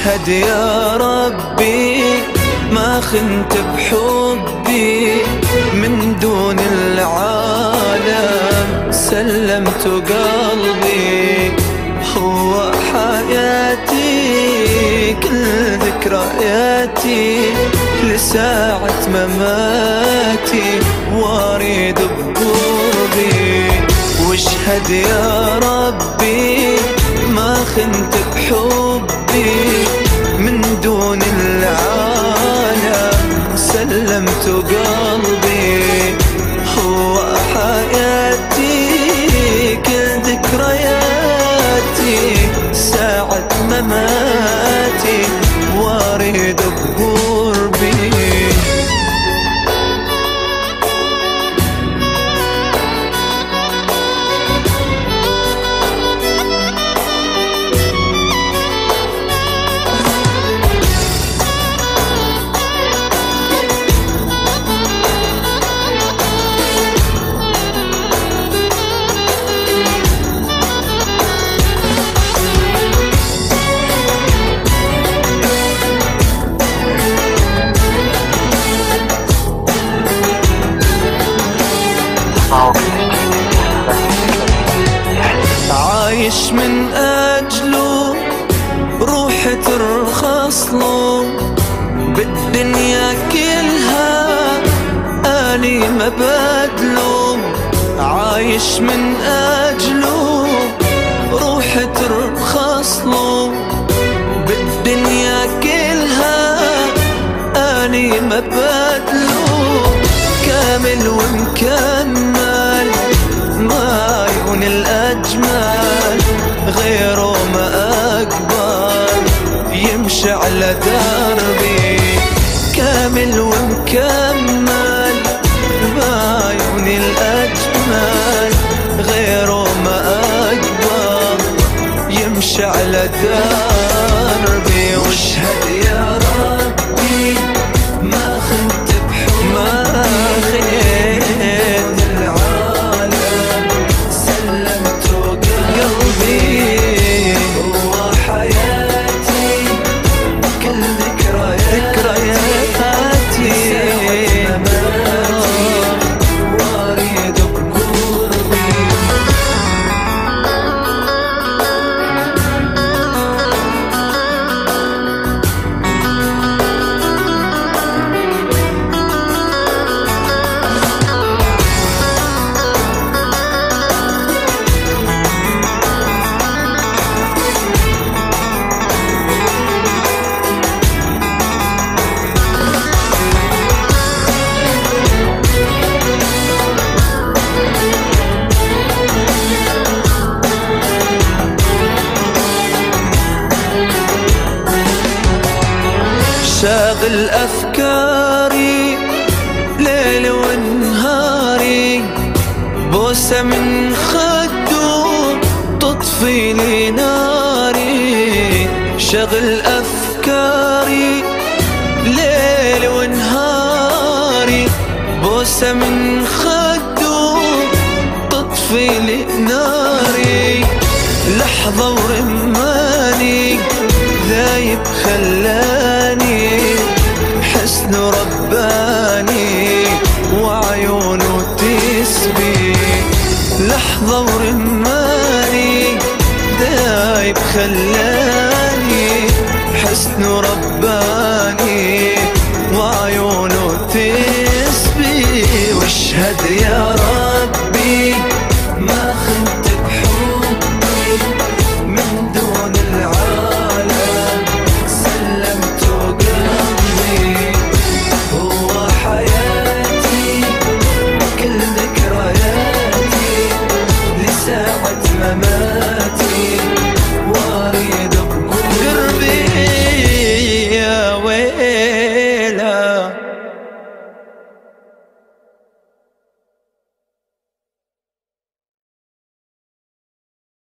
واشهد يا ربي ما خنت بحبي، من دون العالم سلمت قلبي. هو حياتي كل ذكرياتي لساعة مماتي واريد بقربي. واشهد يا ربي ما خنت بحبي، من دون العالم سلمت قلبي. هو حياتي كل ذكرياتي ساعة مماتي واريد بقربي. عايش من أجله روحي ترخص له، بالدنيا كلها آلي ما بدله. عايش من أجله روحي ترخص له، بالدنيا كلها آلي ما بدله. كامل ومكمل ما عيون الأجمل، غيره ما أقبل يمشي على دربي. كامل ومكمل ما عيون الأجمل، غيره ما أقبل يمشي على دربي. واشهد يا ربي ما خنت بحبي، ما خنت العالم سلمت قلبي. هو حياتي كل ذكرياتي واريد بقربي. شاغل أفكاري ليل ونهاري، بوسة من خده تطفي لي ناري. شاغل أفكاري ليل ونهاري، بوسة من خده تطفي لي ناري. لحظة ورماني ذايب خلاني، حسن رباني وعيونه تسبي. لحظة ورماني ذايب خلاني